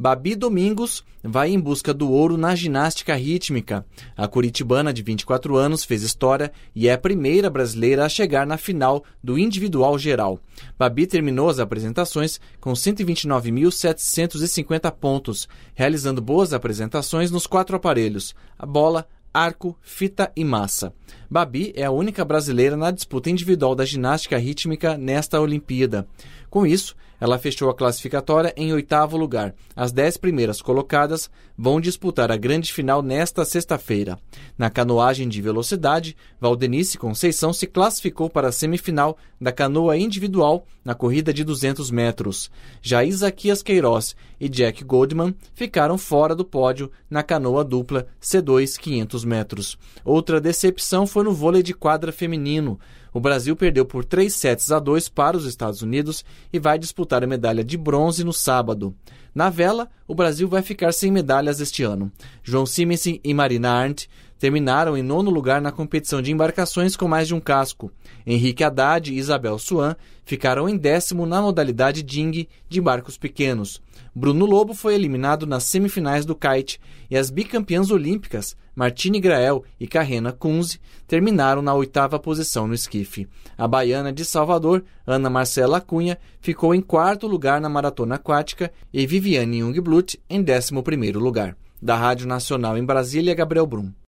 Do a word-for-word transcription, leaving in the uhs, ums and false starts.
Babi Domingos vai em busca do ouro na ginástica rítmica. A curitibana de vinte e quatro anos fez história e é a primeira brasileira a chegar na final do individual geral. Babi terminou as apresentações com cento e vinte e nove mil setecentos e cinquenta pontos, realizando boas apresentações nos quatro aparelhos: a bola, arco, fita e massa. Babi é a única brasileira na disputa individual da ginástica rítmica nesta Olimpíada. Com isso, ela fechou a classificatória em oitavo lugar. As dez primeiras colocadas vão disputar a grande final nesta sexta-feira. Na canoagem de velocidade, Valdenice Conceição se classificou para a semifinal da canoa individual na corrida de duzentos metros. Já Isaquias Queiroz e Jack Goldman ficaram fora do pódio na canoa dupla C dois quinhentos metros. Outra decepção foi no vôlei de quadra feminino. O Brasil perdeu por três sets a dois para os Estados Unidos e vai disputar a medalha de bronze no sábado. Na vela, o Brasil vai ficar sem medalhas este ano. João Siemens e Marina Arndt terminaram em nono lugar na competição de embarcações com mais de um casco. Henrique Haddad e Isabel Suan ficaram em décimo na modalidade dinghy de barcos pequenos. Bruno Lobo foi eliminado nas semifinais do kite e as bicampeãs olímpicas, Martine Grael e Carrena Kunze, terminaram na oitava posição no esquife. A baiana de Salvador, Ana Marcela Cunha, ficou em quarto lugar na maratona aquática e Viviane Jungblut em décimo primeiro lugar. Da Rádio Nacional em Brasília, Gabriel Brum.